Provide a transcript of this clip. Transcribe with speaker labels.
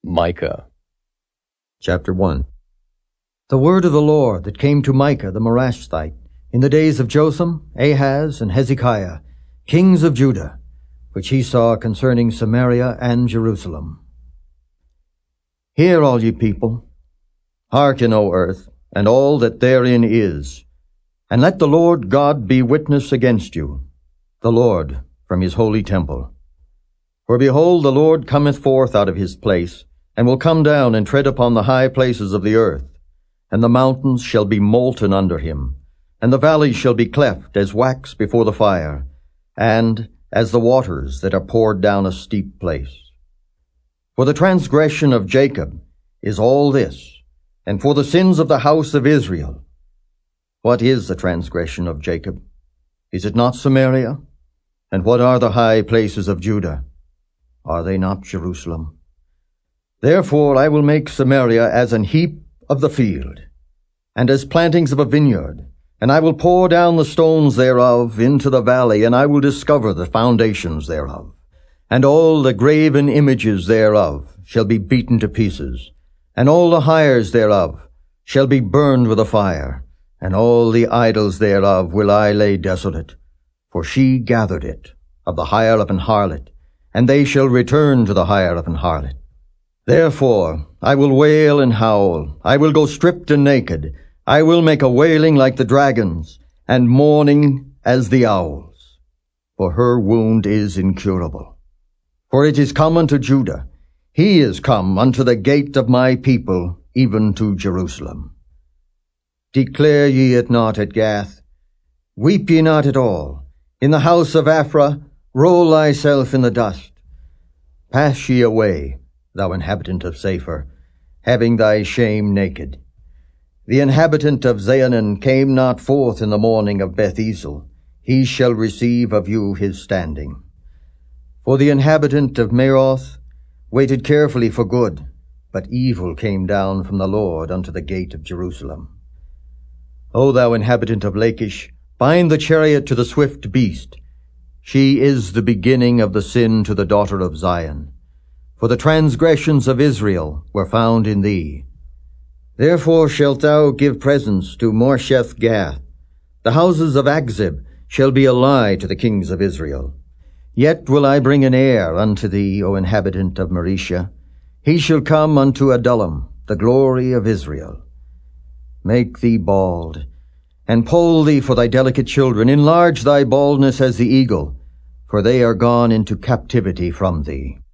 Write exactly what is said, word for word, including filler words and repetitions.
Speaker 1: Micah.
Speaker 2: Chapter one. The word of the Lord that came to Micah the Morashthite in the days of Jotham, Ahaz, and Hezekiah, kings of Judah, which he saw concerning Samaria and Jerusalem. Hear, all ye people, hearken, O earth, and all that therein is, and let the Lord God be witness against you, the Lord from his holy temple. For behold, the Lord cometh forth out of his place, and will come down and tread upon the high places of the earth, and the mountains shall be molten under him, and the valleys shall be cleft as wax before the fire, and as the waters that are poured down a steep place. For the transgression of Jacob is all this, and for the sins of the house of Israel. What is the transgression of Jacob? Is it not Samaria? And what are the high places of Judah? Are they not Jerusalem? Therefore I will make Samaria as an heap of the field, and as plantings of a vineyard, and I will pour down the stones thereof into the valley, and I will discover the foundations thereof. And all the graven images thereof shall be beaten to pieces, and all the hires thereof shall be burned with a fire, and all the idols thereof will I lay desolate. For she gathered it of the hire of an harlot, and they shall return to the hire of an harlot. Therefore I will wail and howl, I will go stripped and naked, I will make a wailing like the dragons, and mourning as the owls. For her wound is incurable. For it is come unto Judah, he is come unto the gate of my people, even to Jerusalem. Declare ye it not at Gath, weep ye not at all. In the house of Aphrah, roll thyself in the dust. Pass ye away, thou inhabitant of Saphir, having thy shame naked. The inhabitant of Zaanannim came not forth in the morning of Beth Ezel. He shall receive of you his standing. For the inhabitant of Maroth waited carefully for good, but evil came down from the Lord unto the gate of Jerusalem. O thou inhabitant of Lachish, bind the chariot to the swift beast. She is the beginning of the sin to the daughter of Zion. For the transgressions of Israel were found in thee. Therefore shalt thou give presents to Moresheth Gath. The houses of Akzib shall be a lie to the kings of Israel. Yet will I bring an heir unto thee, O inhabitant of Mareshah. He shall come unto Adullam, the glory of Israel. Make thee bald, and poll thee for thy delicate children. Enlarge thy baldness as the eagle, for they are gone into captivity from thee.